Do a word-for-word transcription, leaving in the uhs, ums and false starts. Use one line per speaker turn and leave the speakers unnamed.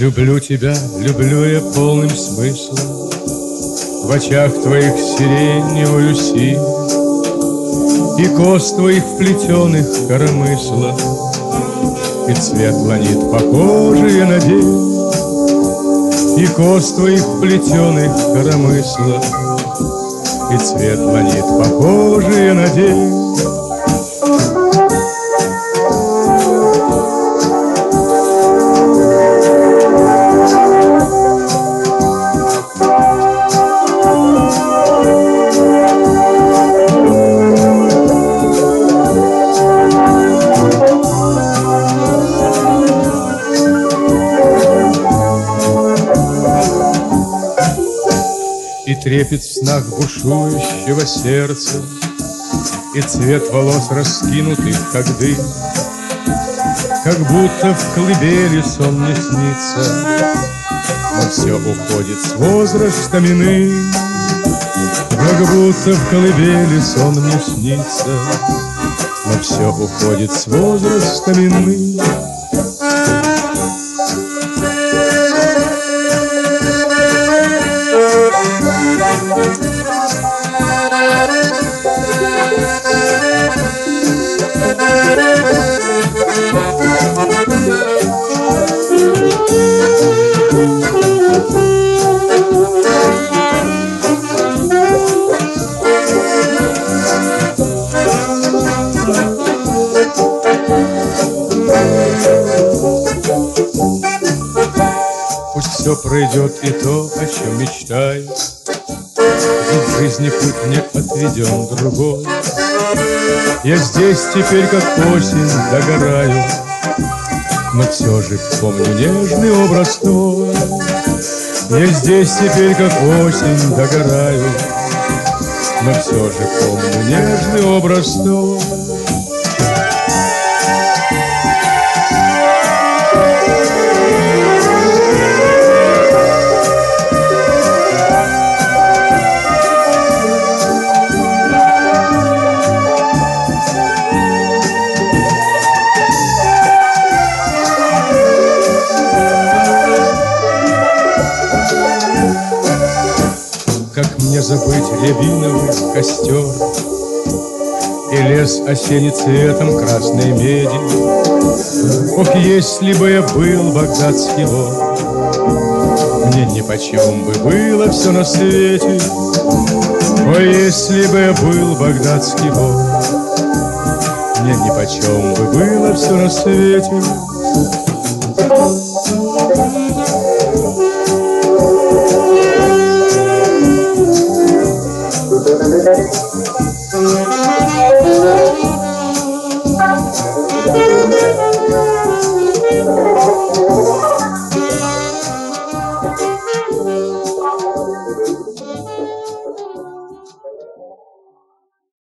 Люблю тебя, люблю я полным смыслом, в очах твоих сиреневую синь, и кост твоих вплетенных коромысла, и цвет ланит, похожие на день, и кост твоих вплетенных коромысла, и цвет ланит, похожие на день. И трепет в снах бушующего сердца, и цвет волос раскинутых, как дым, как будто в колыбели сон мне снится, но все уходит с возрастом иным. Как будто в колыбели сон мне снится, но все уходит с возрастом иным. Пусть все пройдет и то, о чем мечтаю, ведь в жизни путь мне отведен другой. Я здесь теперь, как осень, догораю, но все же помню нежный образ твой. Я здесь теперь, как осень, догораю, но все же помню нежный образ твой. Как мне забыть рябиновый костер и лес осенний цветом красной меди? Ох, если бы я был багдадский вор, мне нипочем бы было все на свете. Ой, если бы я был багдадский вор, мне нипочем бы было все на свете.
Thank you.